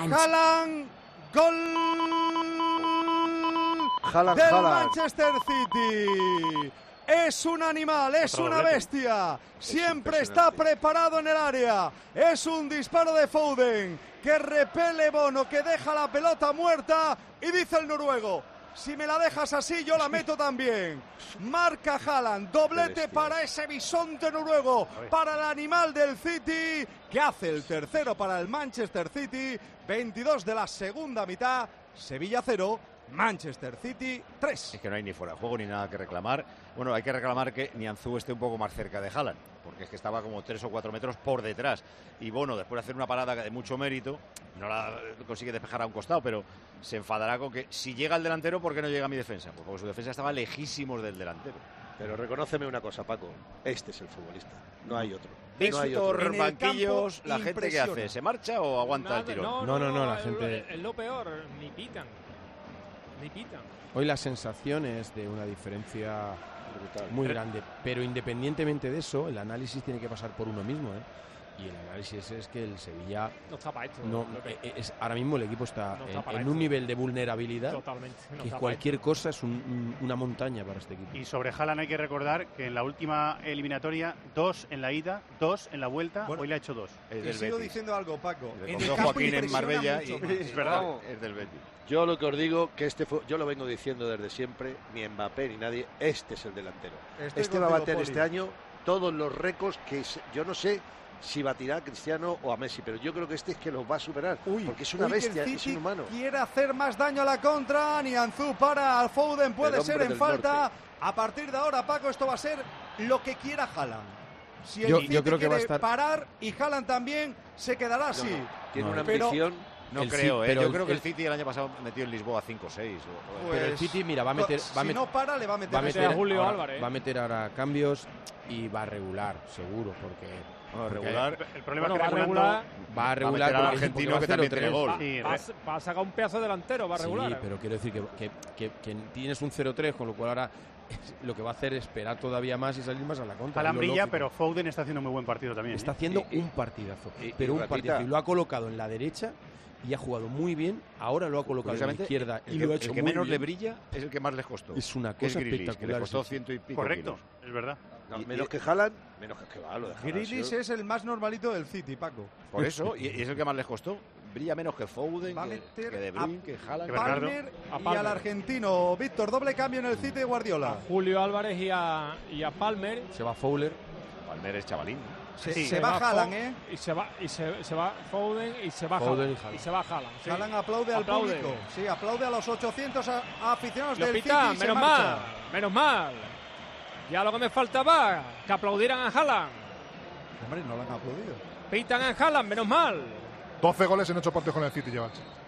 Haaland. Haaland, gol del Manchester City. Es un animal, es una bestia. Siempre está preparado en el área. Es un disparo de Foden que repele Bono, que deja la pelota muerta. Y dice el noruego: si me la dejas así, yo la meto también. Marca Haaland, doblete para ese bisonte noruego, para el animal del City, que hace el tercero para el Manchester City. 22 de la segunda mitad, Sevilla 0, Manchester City 3. Es que no hay ni fuera de juego ni nada que reclamar. Bueno, hay que reclamar que Nianzú esté un poco más cerca de Haaland, porque es que estaba como 3 o 4 metros por detrás. Y Bono, después de hacer una parada de mucho mérito, no la consigue despejar a un costado, pero se enfadará con que si llega el delantero, ¿por qué no llega a mi defensa? Pues porque su defensa estaba lejísimos del delantero. Pero reconóceme una cosa, Paco, este es el futbolista, no hay otro. Víctor Banquillos, ¿la gente qué hace? ¿Se marcha o aguanta el tirón? No, la gente... Es lo peor, ni pitan. Hoy la sensación es de una diferencia muy grande, pero independientemente de eso, el análisis tiene que pasar por uno mismo, ¿eh? Y el análisis es que el Sevilla no está para esto. Ahora mismo el equipo está en un nivel de vulnerabilidad que cualquier cosa es una montaña para este equipo. Y sobre Haaland hay que recordar que en la última eliminatoria, 2 en la ida, 2 en la vuelta, hoy le ha hecho 2. Y sigo diciendo algo, Paco. En el campo Joaquín en Marbella es verdad, es del Betis. Yo lo que os digo, que yo lo vengo diciendo desde siempre, ni Mbappé ni nadie, este es el delantero. Este va a bater este año todos los récords que yo no sé si batirá a Cristiano o a Messi, pero yo creo que este es que los va a superar, porque es una bestia, es un humano. Quiere hacer más daño a la contra, Nianzú para Foden, puede ser en falta. A partir de ahora, Paco, esto va a ser lo que quiera Haaland. Si el City creo que va a estar... parar y Haaland también se quedará así. Tiene una ambición... No creo, pero yo creo que el City el año pasado metió en Lisboa 5 o 6. Pero el City, mira, va a meter... si no para, le va a meter a Julio Álvarez. Va a meter ahora cambios y va a regular, seguro, porque regular. El problema es que va a regular al argentino que también tiene gol. Va a sacar un pedazo delantero, va a regular. Sí, pero quiero decir que tienes un 0-3, con lo cual ahora lo que va a hacer es esperar todavía más y salir más a la contra. Haaland brilla, pero Foden está haciendo muy buen partido también. Está haciendo un partidazo, pero un partidazo. Y lo ha colocado en la derecha y ha jugado muy bien. Ahora lo ha colocado en la izquierda y lo ha hecho el que muy menos bien. le brilla es el que más les costó. Es una cosa espectacular. Que le costó 100 y pico. Correcto, es verdad. Menos que Haaland, menos que va, lo de Haaland. Grealish es el más normalito del City, Paco. Por eso, y es el que más les costó. Brilla menos que Foden, que De Bruyne, que Haaland. Palmer y al argentino. Víctor, doble cambio en el City de Guardiola. A Julio Álvarez y a Palmer. Se va Fowler. Palmer es chavalín. Se va Haaland, ¿eh? Y se va Foden y se va Haaland. Y se va Haaland. Sí. Haaland aplaude al público. Sí, aplaude a los 800 aficionados del City. Menos mal. Ya lo que me faltaba, que aplaudieran a Haaland. Hombre, no lo han aplaudido. Pitan a Haaland, menos mal. 12 goles en 8 partidos con el City lleva.